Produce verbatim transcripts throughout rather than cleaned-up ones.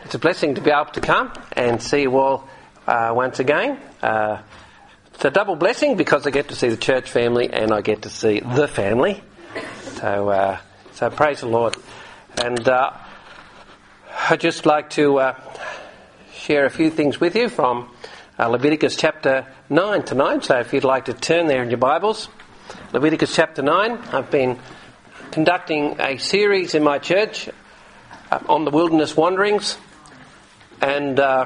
It's a blessing to be able to come and see you all uh, once again. Uh, it's a double blessing because I get to see the church family and I get to see the family. So, uh, so praise the Lord. And uh, I'd just like to uh, share a few things with you from uh, Leviticus chapter nine tonight. So if you'd like to turn there in your Bibles, Leviticus chapter nine. I've been conducting a series in my church uh, on the wilderness wanderings. And uh,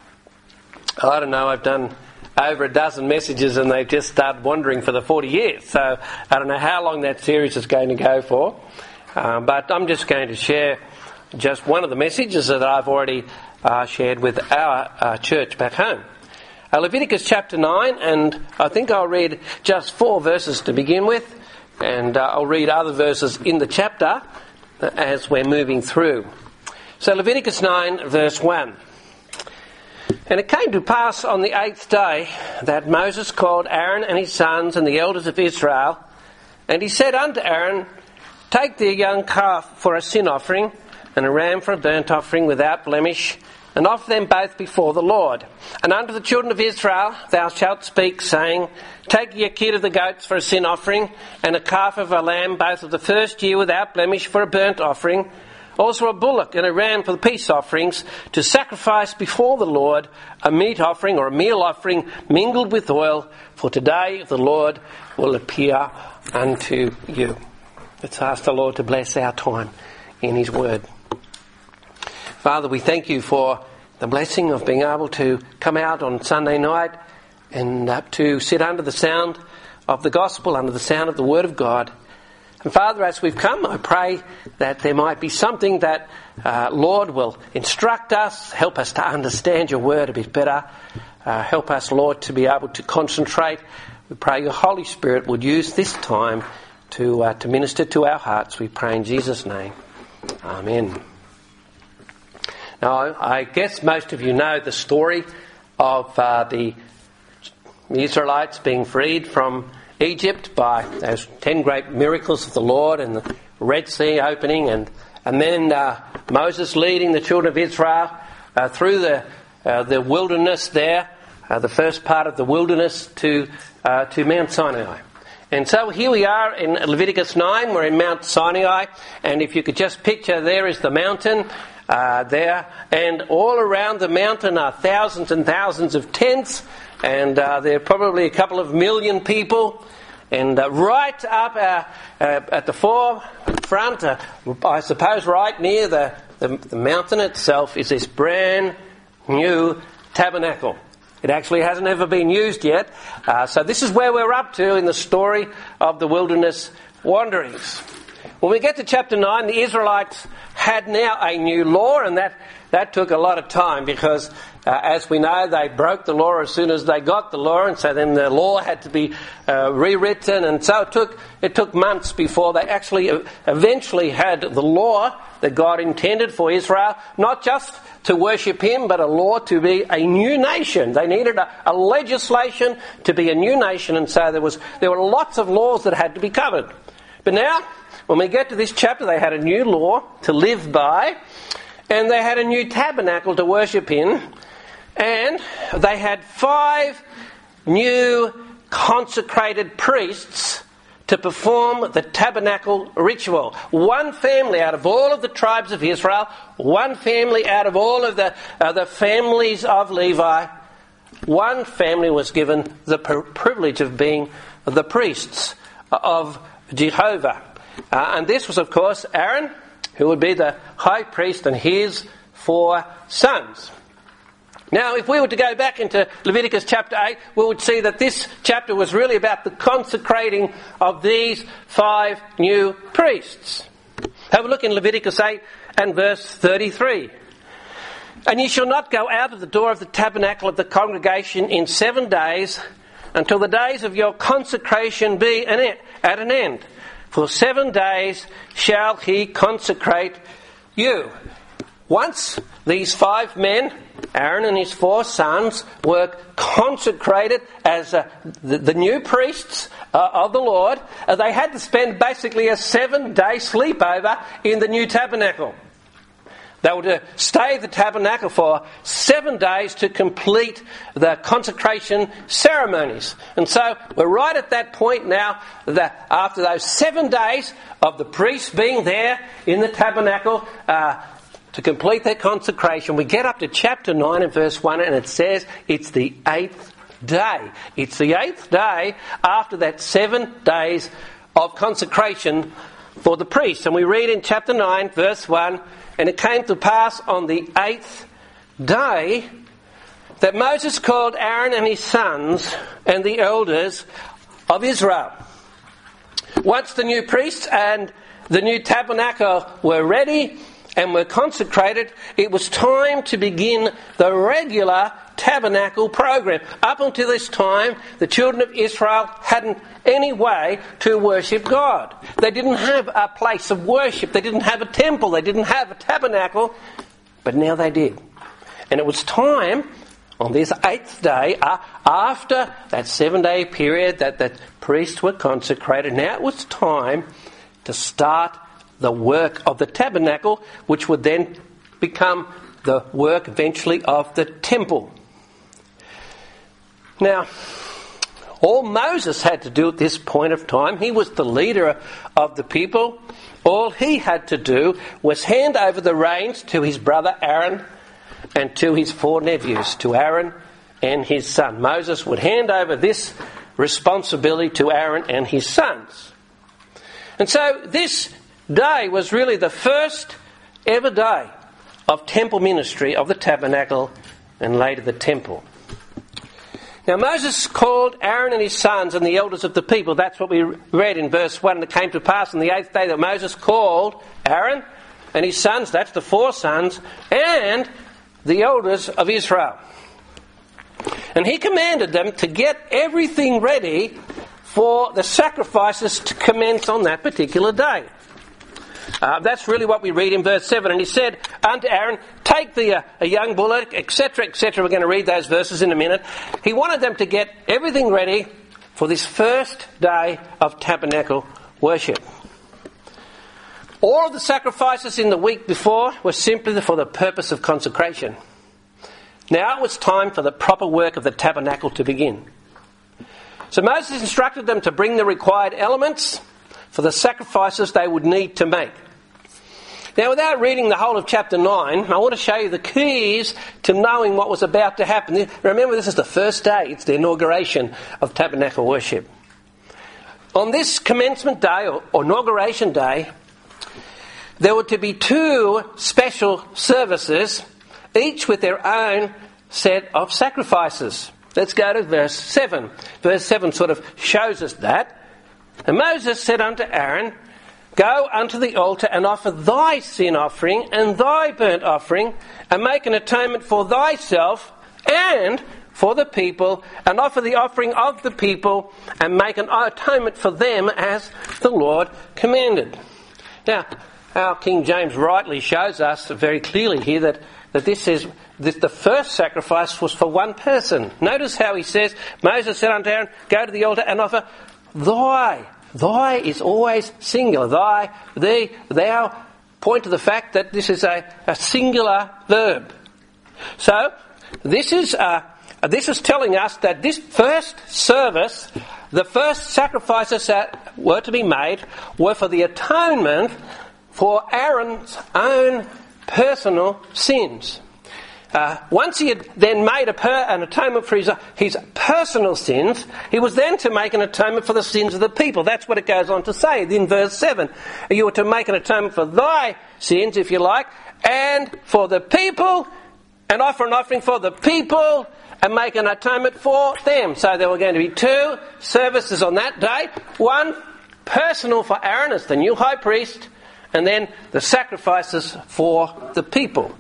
I don't know, I've done over a dozen messages and they've just started wandering for the forty years. So I don't know how long that series is going to go for. Um, but I'm just going to share just one of the messages that I've already uh, shared with our uh, church back home. Uh, Leviticus chapter nine, and I think I'll read just four verses to begin with. And uh, I'll read other verses in the chapter as we're moving through. So Leviticus nine verse one. And it came to pass on the eighth day that Moses called Aaron and his sons and the elders of Israel, and he said unto Aaron, Take thee a young calf for a sin offering, and a ram for a burnt offering without blemish, and offer them both before the Lord. And unto the children of Israel thou shalt speak, saying, Take ye a kid of the goats for a sin offering, and a calf of a lamb both of the first year without blemish for a burnt offering, also a bullock and a ram for the peace offerings, to sacrifice before the Lord a meat offering or a meal offering mingled with oil, for today the Lord will appear unto you. Let's ask the Lord to bless our time in His Word. Father, we thank you for the blessing of being able to come out on Sunday night and uh, to sit under the sound of the gospel, under the sound of the Word of God. And Father, as we've come, I pray that there might be something that, uh, Lord, will instruct us, help us to understand your word a bit better. Uh, help us, Lord, to be able to concentrate. We pray your Holy Spirit would use this time to uh, to minister to our hearts. We pray in Jesus' name. Amen. Now, I guess most of you know the story of uh, the Israelites being freed from Egypt by those ten great miracles of the Lord and the Red Sea opening, and and then uh, Moses leading the children of Israel uh, through the uh, the wilderness there, uh, the first part of the wilderness to uh, to Mount Sinai. And so here we are in Leviticus nine. We're in Mount Sinai, and if you could just picture, there is the mountain uh, there, and all around the mountain are thousands and thousands of tents. And uh, there are probably a couple of million people. And uh, right up uh, uh, at the forefront, uh, I suppose right near the, the, the mountain itself, is this brand new tabernacle. It actually hasn't ever been used yet. Uh, so this is where we're up to in the story of the wilderness wanderings. When we get to chapter nine, the Israelites had now a new law, and that, that took a lot of time because, uh, as we know, they broke the law as soon as they got the law, and so then the law had to be uh, rewritten, and so it took it took months before they actually eventually had the law that God intended for Israel, not just to worship Him, but a law to be a new nation. They needed a, a legislation to be a new nation, and so there was there were lots of laws that had to be covered. But now, when we get to this chapter, they had a new law to live by, and they had a new tabernacle to worship in, and they had five new consecrated priests to perform the tabernacle ritual. One family out of all of the tribes of Israel, one family out of all of the, uh, the families of Levi, one family was given the pr- privilege of being the priests of Jehovah. Uh, and this was, of course, Aaron, who would be the high priest, and his four sons. Now, if we were to go back into Leviticus chapter eight, we would see that this chapter was really about the consecrating of these five new priests. Have a look in Leviticus eight and verse thirty-three. And ye shall not go out of the door of the tabernacle of the congregation in seven days, until the days of your consecration be at an end. For seven days shall he consecrate you. Once these five men, Aaron and his four sons, were consecrated as uh, the, the new priests uh, of the Lord, uh, they had to spend basically a seven-day sleepover in the new tabernacle. They were to stay at the tabernacle for seven days to complete the consecration ceremonies. And so we're right at that point now, that after those seven days of the priests being there in the tabernacle uh, to complete their consecration, we get up to chapter nine and verse one, and it says it's the eighth day. It's the eighth day after that seven days of consecration for the priests. And we read in chapter nine, verse one, and it came to pass on the eighth day that Moses called Aaron and his sons and the elders of Israel. Once the new priests and the new tabernacle were ready and were consecrated, it was time to begin the regular tabernacle program. Up until this time, the children of Israel hadn't any way to worship God. They didn't have a place of worship. They didn't have a temple. They didn't have a tabernacle. But now they did. And it was time, on this eighth day, uh, after that seven-day period that the priests were consecrated, now it was time to start the work of the tabernacle, which would then become the work eventually of the temple. Now, all Moses had to do at this point of time, he was the leader of the people, all he had to do was hand over the reins to his brother Aaron and to his four nephews, to Aaron and his son. Moses would hand over this responsibility to Aaron and his sons. And so this day was really the first ever day of temple ministry of the tabernacle and later the temple. Now Moses called Aaron and his sons and the elders of the people. That's what we read in verse one. And it came to pass on the eighth day that Moses called Aaron and his sons, that's the four sons, and the elders of Israel. And he commanded them to get everything ready for the sacrifices to commence on that particular day. Uh, that's really what we read in verse seven. And he said unto Aaron, take the uh, a young bullock, et cetera, et cetera. We're going to read those verses in a minute. He wanted them to get everything ready for this first day of tabernacle worship. All of the sacrifices in the week before were simply for the purpose of consecration. Now it was time for the proper work of the tabernacle to begin. So Moses instructed them to bring the required elements for the sacrifices they would need to make. Now, without reading the whole of chapter nine, I want to show you the keys to knowing what was about to happen. Remember, this is the first day. It's the inauguration of tabernacle worship. On this commencement day, or inauguration day, there were to be two special services, each with their own set of sacrifices. Let's go to verse seven. Verse seven sort of shows us that. And Moses said unto Aaron, go unto the altar and offer thy sin offering and thy burnt offering, and make an atonement for thyself and for the people, and offer the offering of the people, and make an atonement for them as the Lord commanded. Now, our King James rightly shows us very clearly here that, that this is that the first sacrifice was for one person. Notice how he says, Moses said unto Aaron, go to the altar and offer thy. Thy is always singular. Thy, thee, thou point to the fact that this is a, a singular verb. So, this is uh, this is telling us that this first service, the first sacrifices that were to be made, were for the atonement for Aaron's own personal sins. Uh, once he had then made a per, an atonement for his, his personal sins, he was then to make an atonement for the sins of the people. That's what it goes on to say in verse seven. You were to make an atonement for thy sins, if you like, and for the people, and offer an offering for the people, and make an atonement for them. So there were going to be two services on that day. One personal for Aaron as the new high priest, and then the sacrifices for the people.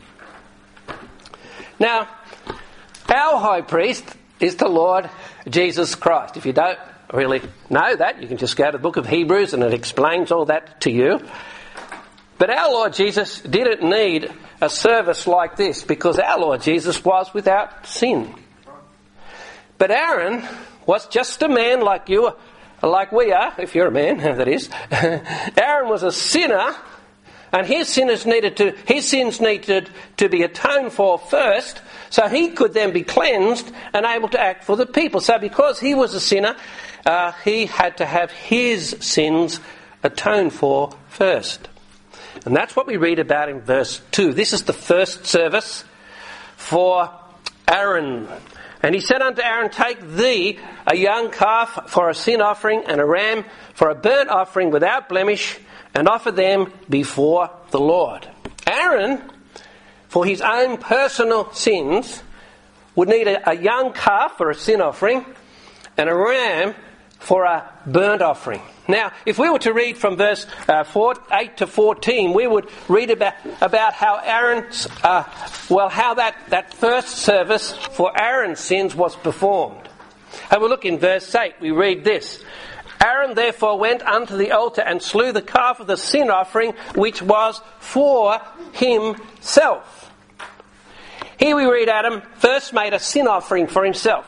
Now, our high priest is the Lord Jesus Christ. If you don't really know that, you can just go to the book of Hebrews and it explains all that to you. But our Lord Jesus didn't need a service like this because our Lord Jesus was without sin. But Aaron was just a man like you, like we are, if you're a man, that is. Aaron was a sinner, And his sinners needed to, his sins needed to be atoned for first, so he could then be cleansed and able to act for the people. So because he was a sinner, uh, he had to have his sins atoned for first. And that's what we read about in verse two. This is the first service for Aaron. And he said unto Aaron, take thee a young calf for a sin offering and a ram for a burnt offering without blemish, and offer them before the Lord. Aaron, for his own personal sins, would need a, a young calf for a sin offering and a ram for a burnt offering. Now, if we were to read from verse uh, four, eight to fourteen, we would read about, about how Aaron's, uh, well, how that, that first service for Aaron's sins was performed. Have a look in verse eight. We read this. Aaron therefore went unto the altar and slew the calf of the sin offering, which was for himself. Here we read Adam first made a sin offering for himself.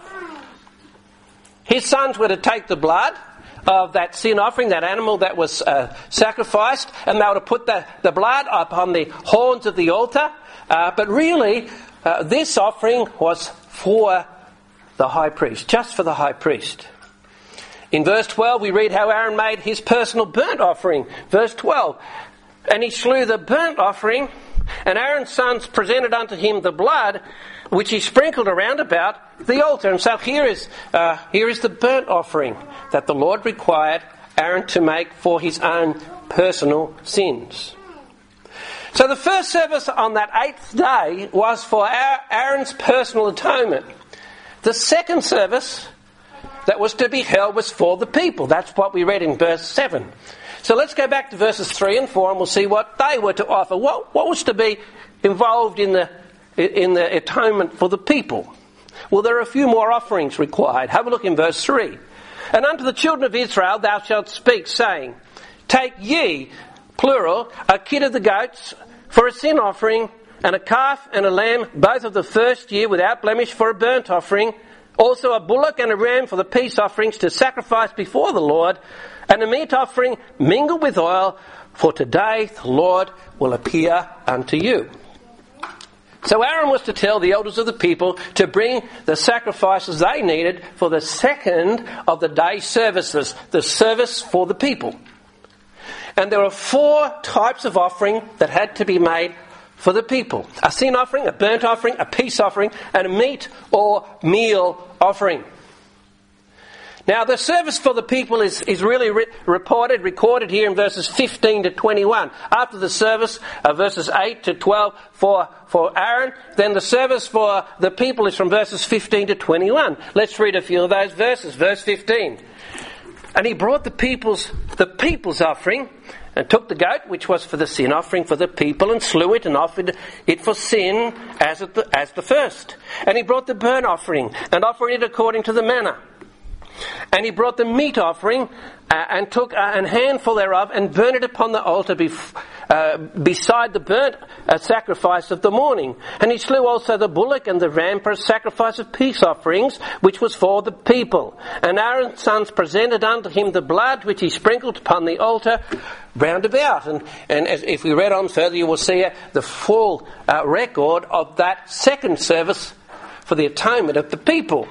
His sons were to take the blood of that sin offering, that animal that was uh, sacrificed, and they were to put the, the blood upon the horns of the altar. Uh, but really, uh, this offering was for the high priest, just for the high priest. In verse twelve, we read how Aaron made his personal burnt offering. Verse twelve, and he slew the burnt offering, and Aaron's sons presented unto him the blood, which he sprinkled around about the altar. And so here is uh, here is the burnt offering that the Lord required Aaron to make for his own personal sins. So the first service on that eighth day was for Aaron's personal atonement. The second service that was to be held was for the people. That's what we read in verse seven. So let's go back to verses three and four and we'll see what they were to offer. What, what was to be involved in the in the atonement for the people? Well, there are a few more offerings required. Have a look in verse three. And unto the children of Israel thou shalt speak, saying, take ye, plural, a kid of the goats for a sin offering, and a calf and a lamb, both of the first year without blemish for a burnt offering, also a bullock and a ram for the peace offerings to sacrifice before the Lord, and a meat offering mingled with oil, for today the Lord will appear unto you. So Aaron was to tell the elders of the people to bring the sacrifices they needed for the second of the day's services, the service for the people. And there were four types of offering that had to be made for the people. A sin offering, a burnt offering, a peace offering, and a meat or meal offering. Now the service for the people is, is really re- reported, recorded here in verses fifteen to twenty-one. After the service, uh, verses eight to twelve for, for Aaron, then the service for the people is from verses fifteen to twenty-one. Let's read a few of those verses. Verse fifteen. And he brought the people's, the people's offering, and took the goat, which was for the sin offering for the people, and slew it, and offered it for sin as, at the, as the first. And he brought the burnt offering, and offered it according to the manner. And he brought the meat offering, uh, and took uh, an handful thereof, and burned it upon the altar bef- uh, beside the burnt uh, sacrifice of the morning. And he slew also the bullock and the ram for a sacrifice of peace offerings, which was for the people. And Aaron's sons presented unto him the blood, which he sprinkled upon the altar round about. And, and as, if we read on further, you will see uh, the full uh, record of that second service for the atonement of the people.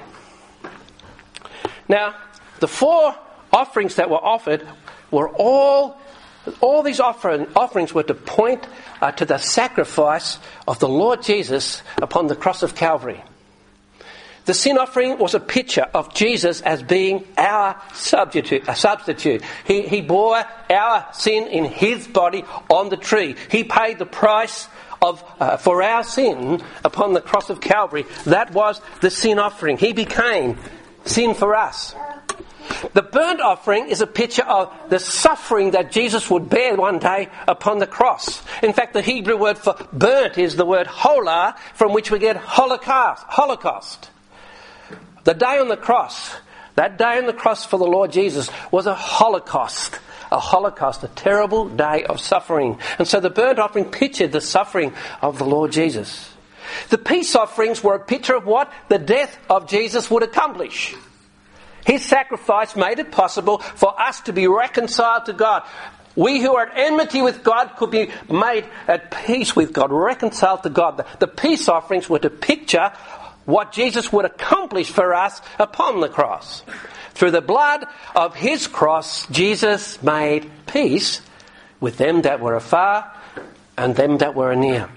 Now, the four offerings that were offered were all, all these offering, offerings were to point uh, to the sacrifice of the Lord Jesus upon the cross of Calvary. The sin offering was a picture of Jesus as being our substitute. A substitute. He, he bore our sin in his body on the tree. He paid the price of uh, for our sin upon the cross of Calvary. That was the sin offering. He became sin for us. The burnt offering is a picture of the suffering that Jesus would bear one day upon the cross. In fact, the Hebrew word for burnt is the word holah, from which we get holocaust. Holocaust. The day on the cross, that day on the cross for the Lord Jesus was a holocaust. A holocaust, a terrible day of suffering. And so the burnt offering pictured the suffering of the Lord Jesus. The peace offerings were a picture of what the death of Jesus would accomplish. His sacrifice made it possible for us to be reconciled to God. we who are at enmity with God could be made at peace with God, reconciled to God. The, the peace offerings were to picture what Jesus would accomplish for us upon the cross. Through the blood of his cross, Jesus made peace with them that were afar and them that were near.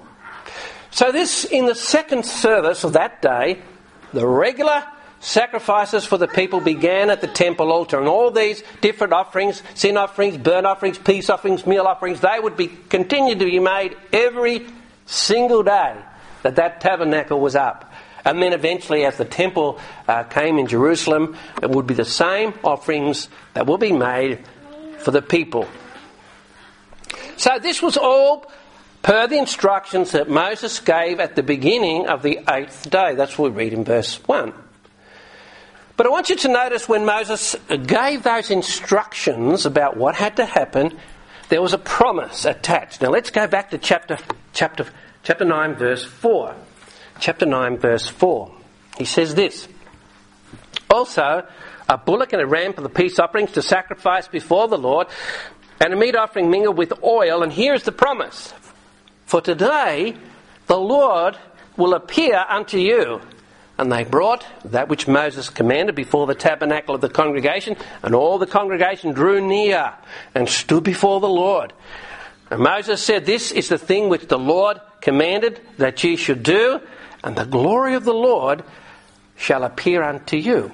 So this, in the second service of that day, the regular sacrifices for the people began at the temple altar, and all these different offerings, sin offerings, burnt offerings, peace offerings, meal offerings, they would be continue to be made every single day that that tabernacle was up. And then eventually, as the temple uh, came in Jerusalem, it would be the same offerings that will be made for the people. So this was all per the instructions that Moses gave at the beginning of the eighth day. That's what we read in verse one. But I want you to notice when Moses gave those instructions about what had to happen, there was a promise attached. Now let's go back to chapter chapter chapter nine, verse four. Chapter nine, verse four. He says this: also, a bullock and a ram for the peace offerings to sacrifice before the Lord, and a meat offering mingled with oil. And here's the promise: for today the Lord will appear unto you. And they brought that which Moses commanded before the tabernacle of the congregation, and all the congregation drew near and stood before the Lord. And Moses said, this is the thing which the Lord commanded that ye should do, and the glory of the Lord shall appear unto you.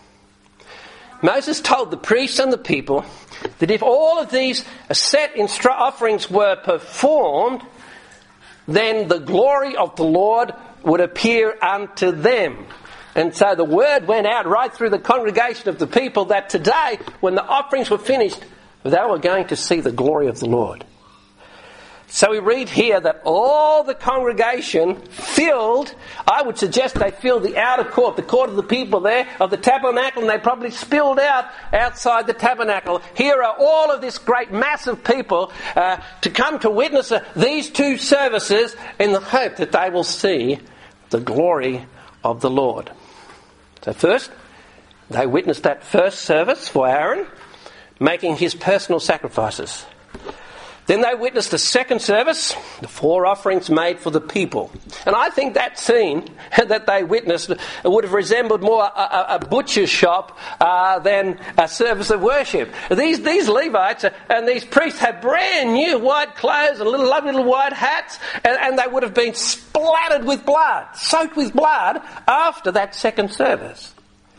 Moses told the priests and the people that if all of these set instru- offerings were performed, then the glory of the Lord would appear unto them. And so the word went out right through the congregation of the people that today, when the offerings were finished, they were going to see the glory of the Lord. So we read here that all the congregation filled, I would suggest they filled the outer court, the court of the people there, of the tabernacle, and they probably spilled out outside the tabernacle. Here are all of this great mass of people uh, to come to witness uh, these two services in the hope that they will see the glory of the Lord. So first, they witnessed that first service for Aaron, making his personal sacrifices. Then they witnessed the second service, the four offerings made for the people. And I think that scene that they witnessed would have resembled more a, a, a butcher's shop uh, than a service of worship. These these Levites and these priests had brand new white clothes and little lovely little white hats, and, and they would have been splattered with blood, soaked with blood after that second service.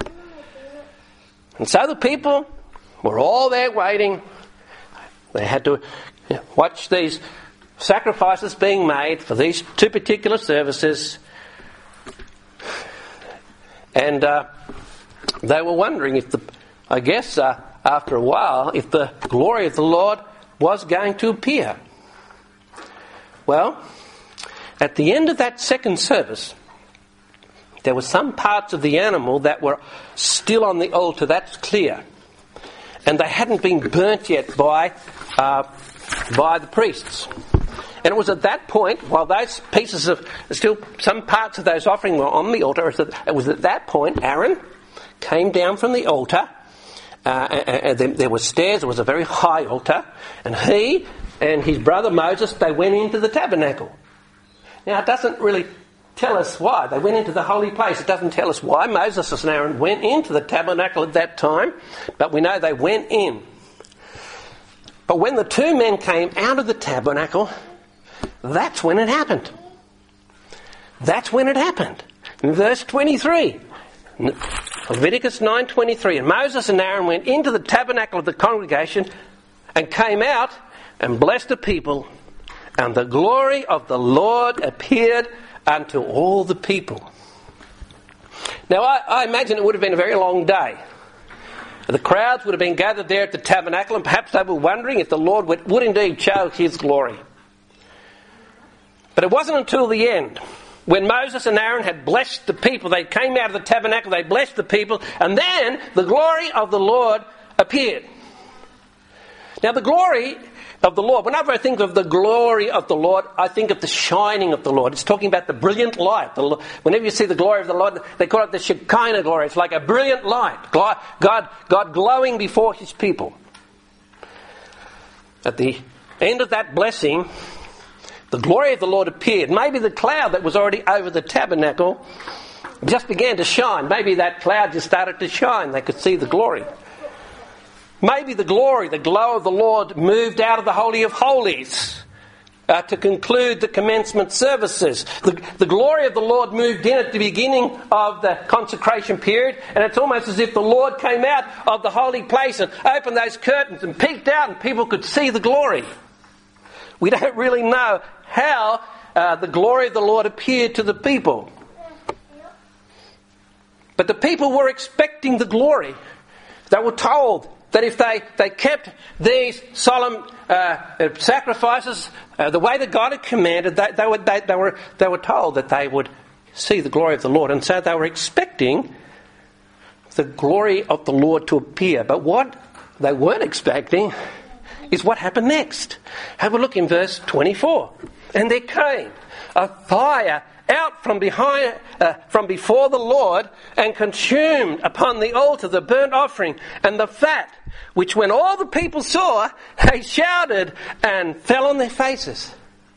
And so the people were all there waiting. They had to watch these sacrifices being made for these two particular services. And uh, they were wondering if the, I guess uh, after a while, if the glory of the Lord was going to appear. Well, at the end of that second service, there were some parts of the animal that were still on the altar, that's clear. And they hadn't been burnt yet by uh, by the priests. And it was at that point, while those pieces of, still some parts of those offerings were on the altar, it was at that point Aaron came down from the altar, uh, and, and there were stairs, it was a very high altar, and he and his brother Moses, they went into the tabernacle. Now it doesn't really tell us why. They went into the holy place. It doesn't tell us why Moses and Aaron went into the tabernacle at that time, but we know they went in. But when the two men came out of the tabernacle, that's when it happened. That's when it happened. In verse twenty-three, Leviticus nine twenty-three, and Moses and Aaron went into the tabernacle of the congregation and came out and blessed the people, and the glory of the Lord appeared unto all the people. Now I, I imagine it would have been a very long day. The crowds would have been gathered there at the tabernacle, and perhaps they were wondering if the Lord would, would indeed show his glory. But it wasn't until the end, when Moses and Aaron had blessed the people, they came out of the tabernacle, they blessed the people, and then the glory of the Lord appeared. Now the glory of the Lord, whenever I think of the glory of the Lord, I think of the shining of the Lord. It's talking about the brilliant light. The, whenever you see the glory of the Lord, they call it the Shekinah glory. It's like a brilliant light. God, God glowing before his people. at the end of that blessing, the glory of the Lord appeared. Maybe the cloud that was already over the tabernacle just began to shine. Maybe that cloud just started to shine. They could see the glory. Maybe the glory, the glow of the Lord moved out of the Holy of Holies uh, to conclude the commencement services. The, the glory of the Lord moved in at the beginning of the consecration period, and it's almost as if the Lord came out of the holy place and opened those curtains and peeked out and people could see the glory. We don't really know how uh, the glory of the Lord appeared to the people. But the people were expecting the glory. They were told that if they, they kept these solemn uh, sacrifices uh, the way that God had commanded, they, they, were, they, they, were, they were told that they would see the glory of the Lord. And so they were expecting the glory of the Lord to appear. But what they weren't expecting is what happened next. Have a look in verse twenty-four. And there came a fire out from behind, uh, from before the Lord, and consumed upon the altar the burnt offering and the fat, which when all the people saw, they shouted and fell on their faces.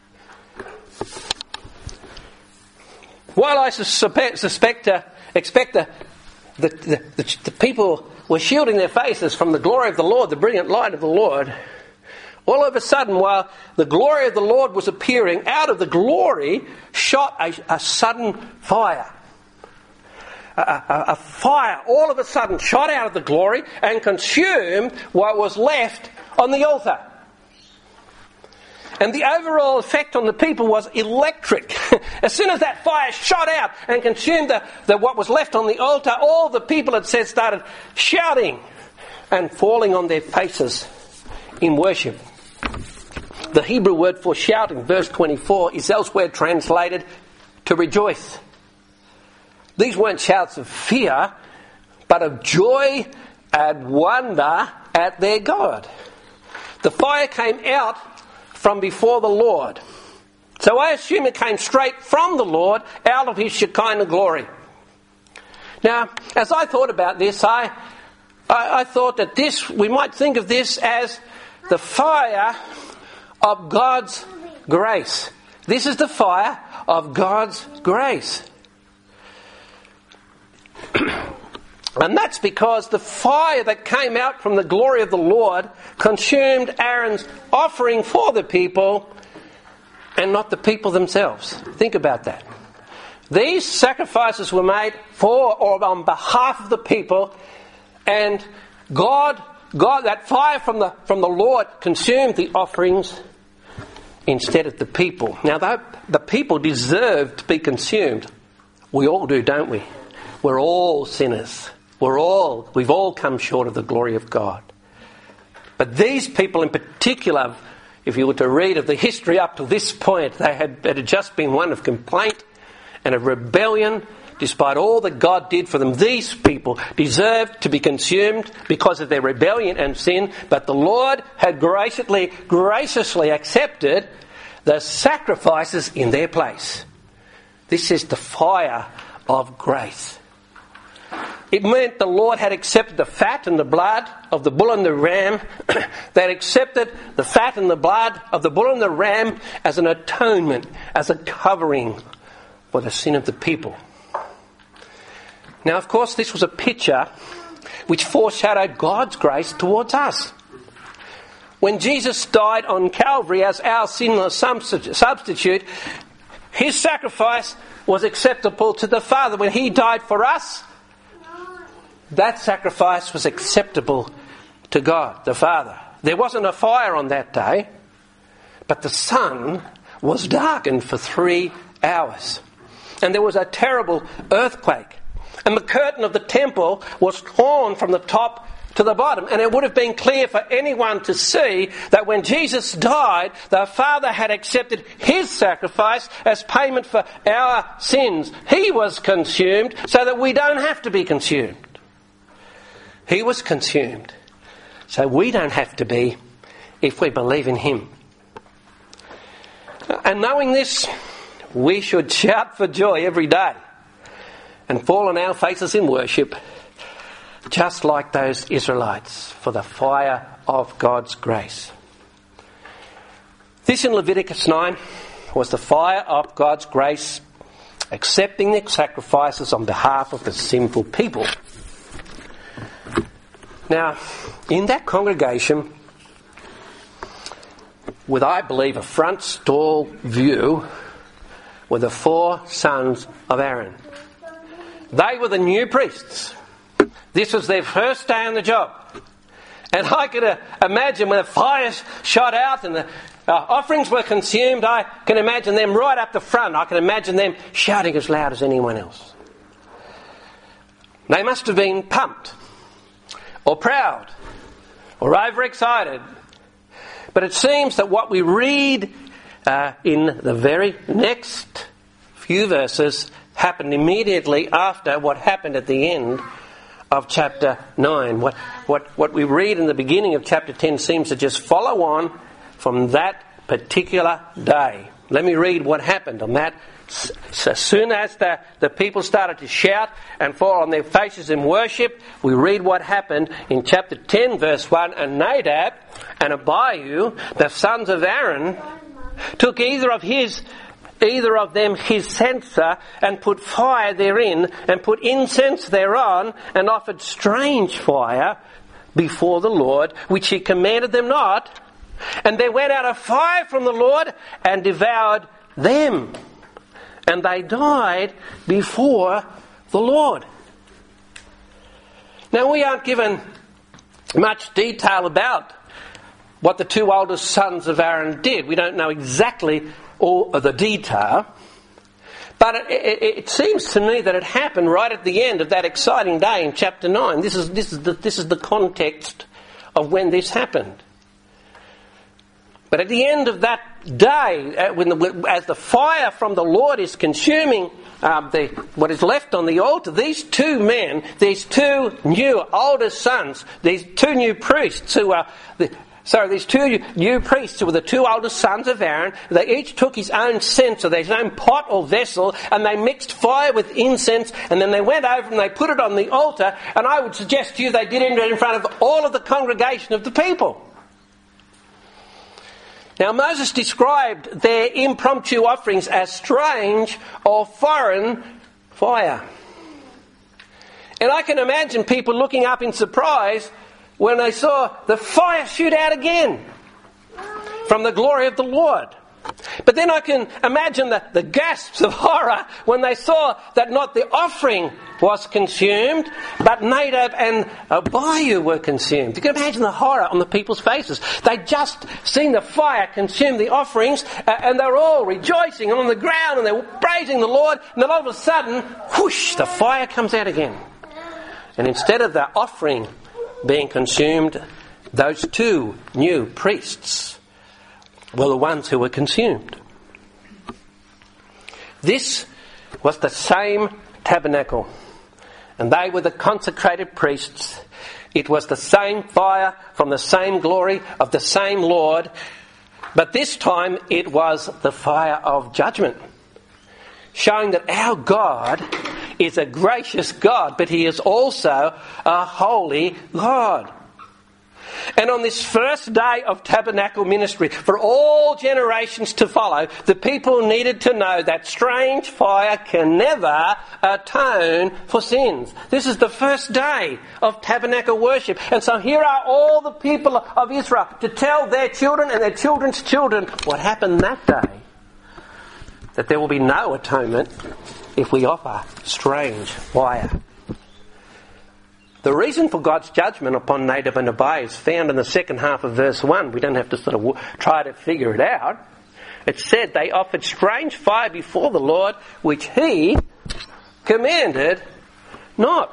While I suspect, suspect uh, expect uh, the, the, the, the people were shielding their faces from the glory of the Lord, the brilliant light of the Lord, all of a sudden, while the glory of the Lord was appearing, out of the glory shot a, a sudden fire. A, a, a fire all of a sudden shot out of the glory and consumed what was left on the altar. And the overall effect on the people was electric. As soon as that fire shot out and consumed the, the, what was left on the altar, all the people, it said, started shouting and falling on their faces in worship. The Hebrew word for shouting, verse twenty-four, is elsewhere translated to rejoice. These weren't shouts of fear, but of joy and wonder at their God. The fire came out from before the Lord. So I assume it came straight from the Lord, out of his Shekinah glory. Now, as I thought about this, I, I, I thought that this, we might think of this as the fire of God's grace. This is the fire of God's grace. And that's because the fire that came out from the glory of the Lord consumed Aaron's offering for the people and not the people themselves. Think about that. These sacrifices were made for or on behalf of the people, and God, God, that fire from the from the Lord consumed the offerings instead of the people. Now, the, the people deserve to be consumed. We all do, don't we? We're all sinners. We're all, we've all come short of the glory of God. But these people in particular, if you were to read of the history up to this point, they had, it had just been one of complaint and of rebellion. Despite all that God did for them, these people deserved to be consumed because of their rebellion and sin. But the Lord had graciously, graciously accepted the sacrifices in their place. This is the fire of grace. It meant the Lord had accepted the fat and the blood of the bull and the ram. They had accepted the fat and the blood of the bull and the ram as an atonement, as a covering for the sin of the people. Now, of course, this was a picture which foreshadowed God's grace towards us. When Jesus died on Calvary as our sinless substitute, his sacrifice was acceptable to the Father. When he died for us, that sacrifice was acceptable to God, the Father. There wasn't a fire on that day, but the sun was darkened for three hours. And there was a terrible earthquake. And the curtain of the temple was torn from the top to the bottom. And it would have been clear for anyone to see that when Jesus died, the Father had accepted his sacrifice as payment for our sins. He was consumed so that we don't have to be consumed. He was consumed so we don't have to be if we believe in him. And knowing this, we should shout for joy every day and fall on our faces in worship, just like those Israelites, for the fire of God's grace. This in Leviticus nine was the fire of God's grace, accepting the sacrifices on behalf of the sinful people. Now, in that congregation, with, I believe, a front stall view, were the four sons of Aaron. They were the new priests. This was their first day on the job. And I could uh, imagine when the fire shot out and the uh, offerings were consumed, I can imagine them right up the front. I can imagine them shouting as loud as anyone else. They must have been pumped, or proud, or overexcited. But it seems that what we read uh, in the very next few verses happened immediately after what happened at the end of chapter nine. What, what, what we read in the beginning of chapter ten seems to just follow on from that particular day. Let me read what happened on that. So as soon as the, the people started to shout and fall on their faces in worship, we read what happened in chapter ten, verse one. And Nadab and Abihu, the sons of Aaron, took either of his either of them his censer, and put fire therein, and put incense thereon, and offered strange fire before the Lord, which he commanded them not. And there went out a fire from the Lord, and devoured them. And they died before the Lord. Now, we aren't given much detail about what the two oldest sons of Aaron did. We don't know exactly all of the detail. But it, it, it seems to me that it happened right at the end of that exciting day in chapter nine. This is, this is, the, this is the context of when this happened. But at the end of that day, when the, as the fire from the Lord is consuming um, the, what is left on the altar, these two men, these two new older sons, these two new priests who are... The, So these two new priests who were the two oldest sons of Aaron, they each took his own censer, their own pot or vessel, and they mixed fire with incense, and then they went over and they put it on the altar, and I would suggest to you they did it in front of all of the congregation of the people. Now, Moses described their impromptu offerings as strange or foreign fire. And I can imagine people looking up in surprise when they saw the fire shoot out again from the glory of the Lord. But then I can imagine the, the gasps of horror when they saw that not the offering was consumed, but Nadab and Abihu were consumed. You can imagine the horror on the people's faces. They'd just seen the fire consume the offerings, uh, and they were all rejoicing on the ground, and they were praising the Lord, and then all of a sudden, whoosh, the fire comes out again. And instead of the offering being consumed, those two new priests were the ones who were consumed. This was the same tabernacle, and they were the consecrated priests. It was the same fire from the same glory of the same Lord, but this time it was the fire of judgment, showing that our God is a gracious God, but he is also a holy God. And on this first day of tabernacle ministry, for all generations to follow, the people needed to know that strange fire can never atone for sins. This is the first day of tabernacle worship. And so here are all the people of Israel to tell their children and their children's children what happened that day. That there will be no atonement if we offer strange fire. The reason for God's judgment upon Nadab and Abihu is found in the second half of verse one. We don't have to sort of try to figure it out. It said they offered strange fire before the Lord, which he commanded not.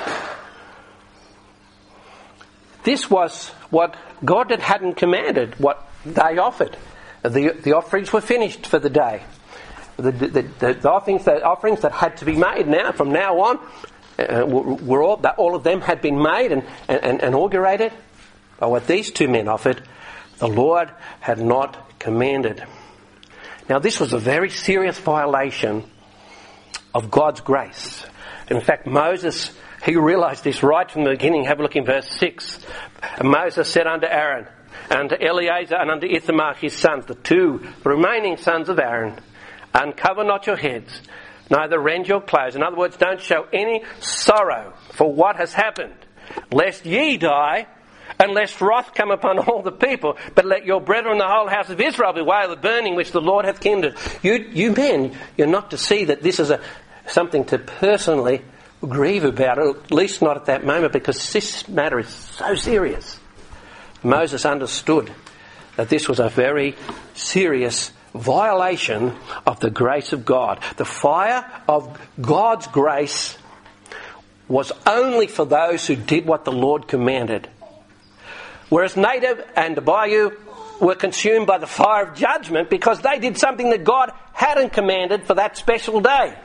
This was what God hadn't commanded, what they offered. The, the offerings were finished for the day. The, the, the, the offerings, the offerings that had to be made now, from now on, uh, were, were all, that all of them had been made and, and, and inaugurated. But what these two men offered, the Lord had not commanded. Now, this was a very serious violation of God's grace. In fact, Moses, he realised this right from the beginning. Have a look in verse six. And Moses said unto Aaron, and unto Eleazar and unto Ithamar his sons, the two remaining sons of Aaron, uncover not your heads, neither rend your clothes. In other words, don't show any sorrow for what has happened, lest ye die, and lest wrath come upon all the people. But let your brethren, the whole house of Israel, bewail the burning which the Lord hath kindled. You, you men, you're not to see that this is a something to personally grieve about, or at least not at that moment, because this matter is so serious. Moses understood that this was a very serious violation of the grace of God. The fire of God's grace was only for those who did what the Lord commanded. Whereas Nadab and Abihu were consumed by the fire of judgment because they did something that God hadn't commanded for that special day.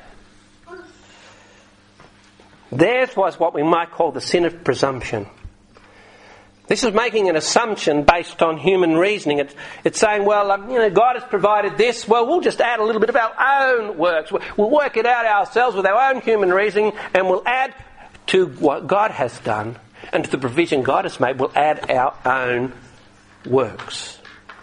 Theirs was what we might call the sin of presumption. This is making an assumption based on human reasoning. It's, it's saying, well, um, you know, God has provided this. Well, we'll just add a little bit of our own works. We'll, we'll work it out ourselves with our own human reasoning, and we'll add to what God has done and to the provision God has made. We'll add our own works.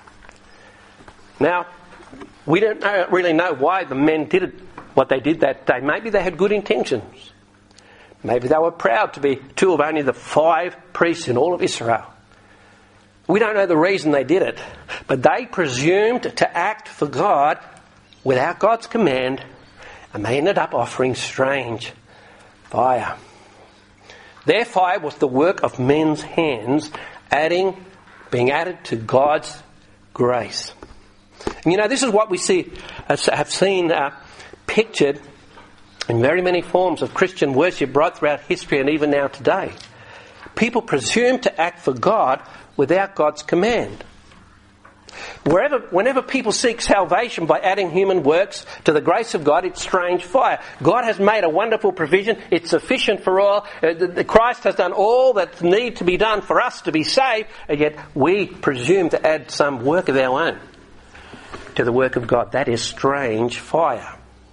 Now, we don't know, really know why the men did it, what they did that day. Maybe they had good intentions. Maybe they were proud to be two of only the five priests in all of Israel. We don't know the reason they did it, but they presumed to act for God without God's command, and they ended up offering strange fire. Their fire was the work of men's hands, adding, being added to God's grace. And you know, this is what we see, have seen uh, pictured in very many forms of Christian worship right throughout history and even now today. People presume to act for God without God's command. Wherever, whenever people seek salvation by adding human works to the grace of God, it's strange fire. God has made a wonderful provision. It's sufficient for all. Uh, the, the Christ has done all that needs to be done for us to be saved, and yet we presume to add some work of our own to the work of God. That is strange fire.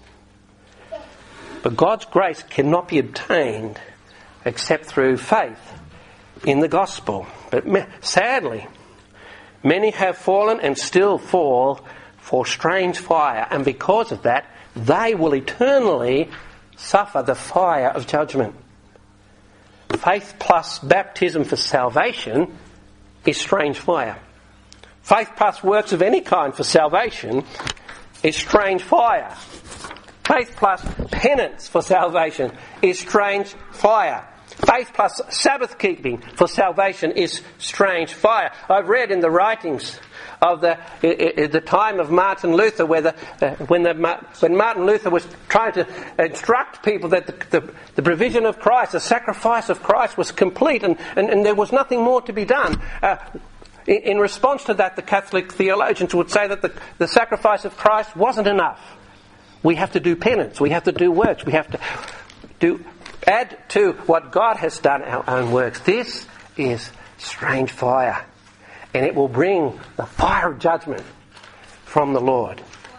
But God's grace cannot be obtained except through faith in the gospel. But sadly, many have fallen and still fall for strange fire, and because of that, they will eternally suffer the fire of judgment. Faith plus baptism for salvation is strange fire. Faith plus works of any kind for salvation is strange fire. Faith plus penance for salvation is strange fire. Faith plus Sabbath keeping for salvation is strange fire. I've read in the writings of the uh, the time of Martin Luther, where the, uh, when the when Martin Luther was trying to instruct people that the, the, the provision of Christ, the sacrifice of Christ, was complete, and, and, and there was nothing more to be done. Uh, in, in response to that, the Catholic theologians would say that the, the sacrifice of Christ wasn't enough. We have to do penance. We have to do works. We have to do add to what God has done our own works. This is strange fire, and it will bring the fire of judgment from the Lord.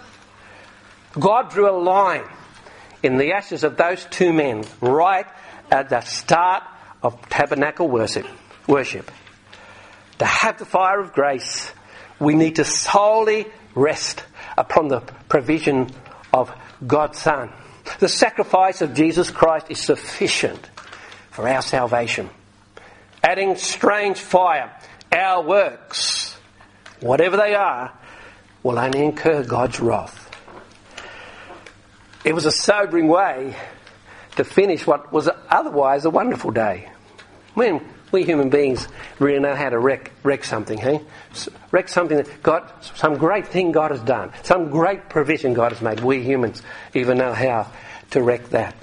God drew a line in the ashes of those two men right at the start of tabernacle worship. Worship. To have the fire of grace, we need to solely rest upon the provision of God's Son. The sacrifice of Jesus Christ is sufficient for our salvation. Adding strange fire, our works, whatever they are, will only incur God's wrath. It was a sobering way to finish what was otherwise a wonderful day. When we human beings really know how to wreck, wreck something, hey? Wreck something that God, some great thing God has done, some great provision God has made. We humans even know how to wreck that.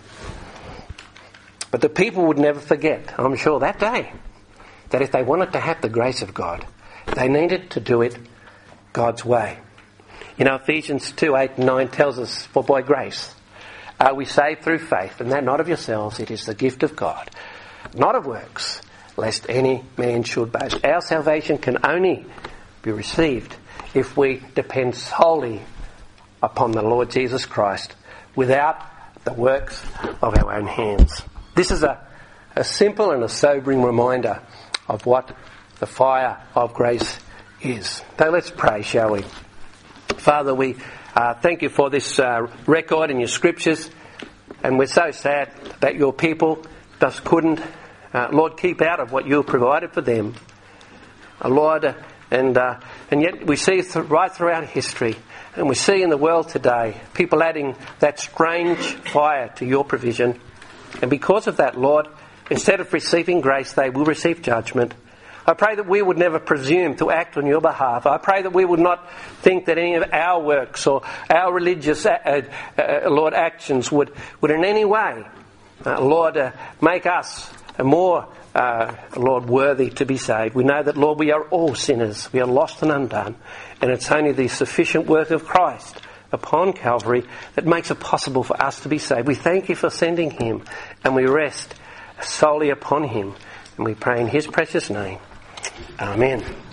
But the people would never forget, I'm sure, that day, that if they wanted to have the grace of God, they needed to do it God's way. You know, Ephesians two, eight and nine tells us, for by grace are we saved through faith, and that not of yourselves, it is the gift of God, not of works, lest any man should boast. Our salvation can only be received if we depend solely upon the Lord Jesus Christ without the works of our own hands. This is a, a simple and a sobering reminder of what the fire of grace is. So let's pray, shall we? Father, we uh, thank you for this uh, record in your scriptures, and we're so sad that your people just couldn't, uh, Lord, keep out of what you have provided for them. Uh, Lord, uh, and uh, and yet we see th- right throughout history, and we see in the world today, people adding that strange fire to your provision. And because of that, Lord, instead of receiving grace, they will receive judgment. I pray that we would never presume to act on your behalf. I pray that we would not think that any of our works or our religious, uh, uh, Lord, actions would, would in any way, uh, Lord, uh, make us more, uh, Lord, worthy to be saved. We know that, Lord, we are all sinners. We are lost and undone. And it's only the sufficient work of Christ upon Calvary that makes it possible for us to be saved. We thank you for sending him, and we rest solely upon him. And we pray in his precious name. Amen.